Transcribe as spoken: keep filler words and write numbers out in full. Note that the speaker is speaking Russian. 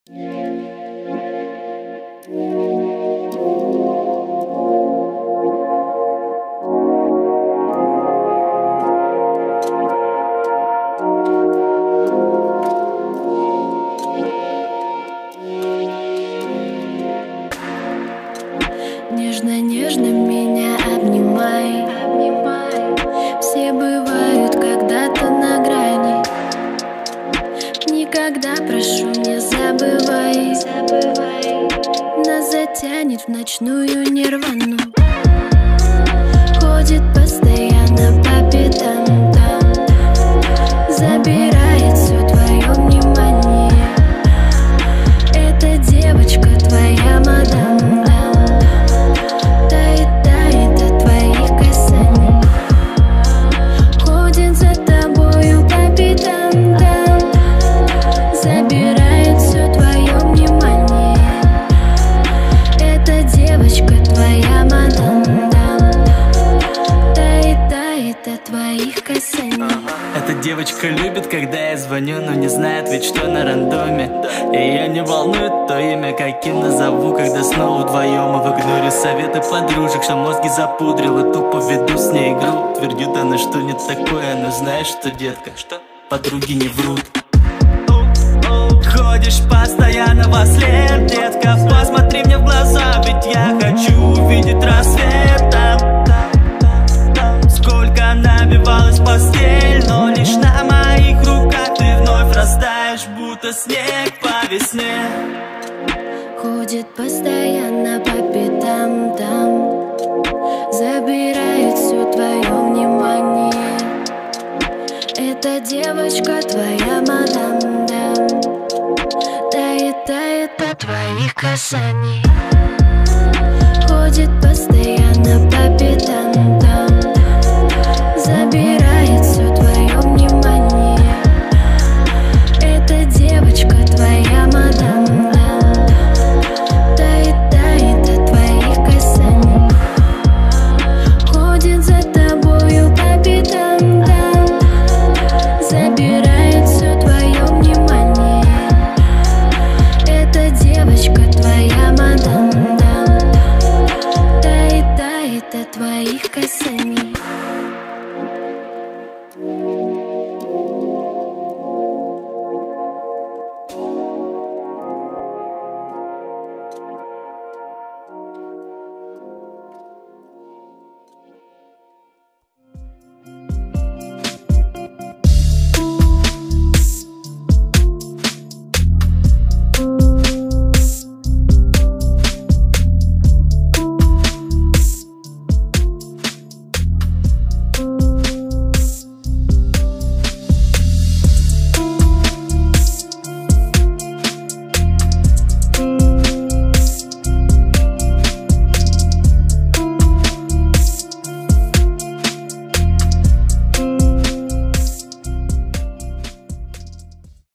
Нежно-нежно меня обнимай, обнимай. Все бывают когда-то на грани. Никогда, прошу, не забывай, забывай. Нас затянет в ночную нирвану. Ходит постоянно по пятам, там забирает все твое внимание. Эта девочка твоя мадам, тает, тает от твоих касаний. Ходит за тобою по пятам, там забирает все твое внимание. Эта девочка твоя мадам, тает, тает от твоих касаний. Эта девочка любит, когда я звоню, но не знает ведь, что на рандоме. Ее не волнует то имя, каким назову, когда снова вдвоем. И в игноре советы подружек, что мозги запудрил и тупо веду с ней игру. Твердит она, что нет такое, но знаешь что, детка, что подруги не врут. Ходишь постоянно во след, детка, посмотри мне в глаза, ведь я хочу увидеть рассвет. Там, сколько набивалась постель, но лишь на моих руках ты вновь растаешь, будто снег по весне. Ходит постоянно по пятам, там забирает все твое внимание. Эта девочка твоя мадам, дам, тает, тает от твоих касаний. Ходит постоянно по пятам, там забирает